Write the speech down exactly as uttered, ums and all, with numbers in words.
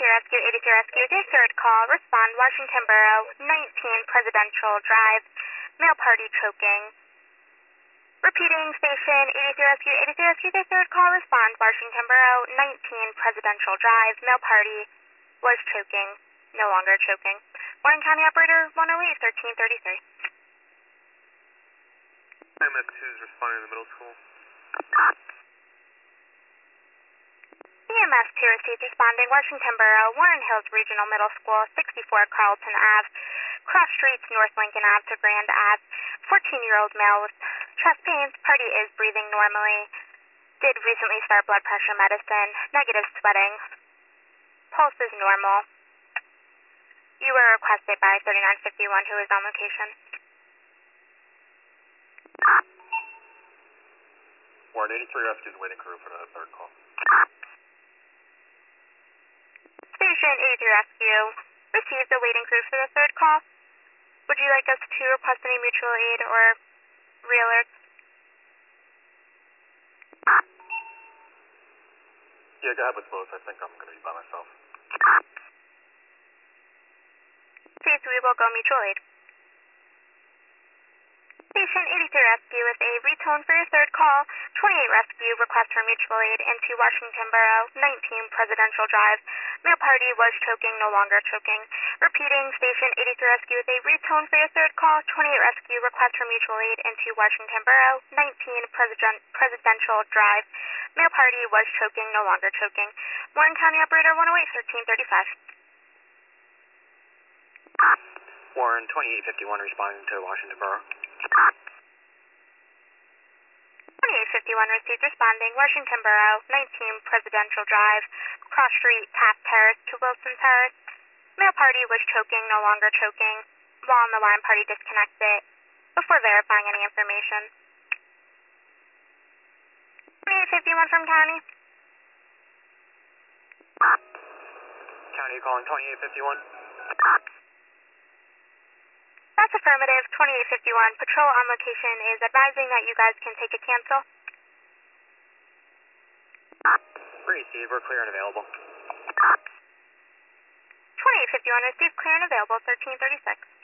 eighty-three Rescue, eighty-three Rescue, day third call, respond, Washington Borough, nineteen Presidential Drive, male party choking. Repeating, station eighty-three Rescue, eighty-three Rescue, day third call, respond, Washington Borough, nineteen Presidential Drive, male party was choking, no longer choking. Warren County Operator one oh eight, thirteen thirty-three. M S two is responding to the middle school. E M S two received responding, Washington Borough, Warren Hills Regional Middle School, sixty-four Carlton Avenue, cross streets North Lincoln Avenue to Grand Avenue, fourteen-year-old male with chest pains, party is breathing normally, did recently start blood pressure medicine, negative sweating, pulse is normal. You were requested by thirty-nine fifty-one, who is on location. Warren eighty-three Rescue is waiting crew for the third call. Station eighty-three Rescue received the waiting crew for the third call. Would you like us to request any mutual aid or re-alerts? Yeah, go ahead with both. I think I'm going to be by myself. Please, we will go mutual aid. Station eighty-three Rescue with a retone for your third call. twenty-eight Rescue request for mutual aid into Washington Borough, nineteen Presidential Drive. Male party was choking, no longer choking. Repeating, station eighty-three Rescue with a retone for your third call. twenty-eight Rescue request for mutual aid into Washington Borough, nineteen President Presidential Drive. Male party was choking, no longer choking. Warren County Operator one oh eight, thirteen thirty-five. Warren twenty-eight fifty-one responding to Washington Borough. twenty-eight fifty-one received responding, Washington Borough, nineteen Presidential Drive, cross street Taft Terrace to Wilson Terrace. Male party was choking, no longer choking. While on the line, party disconnected before verifying any information. twenty-eight fifty-one from County. County calling twenty-eight fifty-one. That's affirmative. twenty-eight fifty-one. Patrol on location is advising that you guys can take a cancel. Receive, we're clear and available. twenty-eight fifty-one received, clear and available, thirteen thirty-six.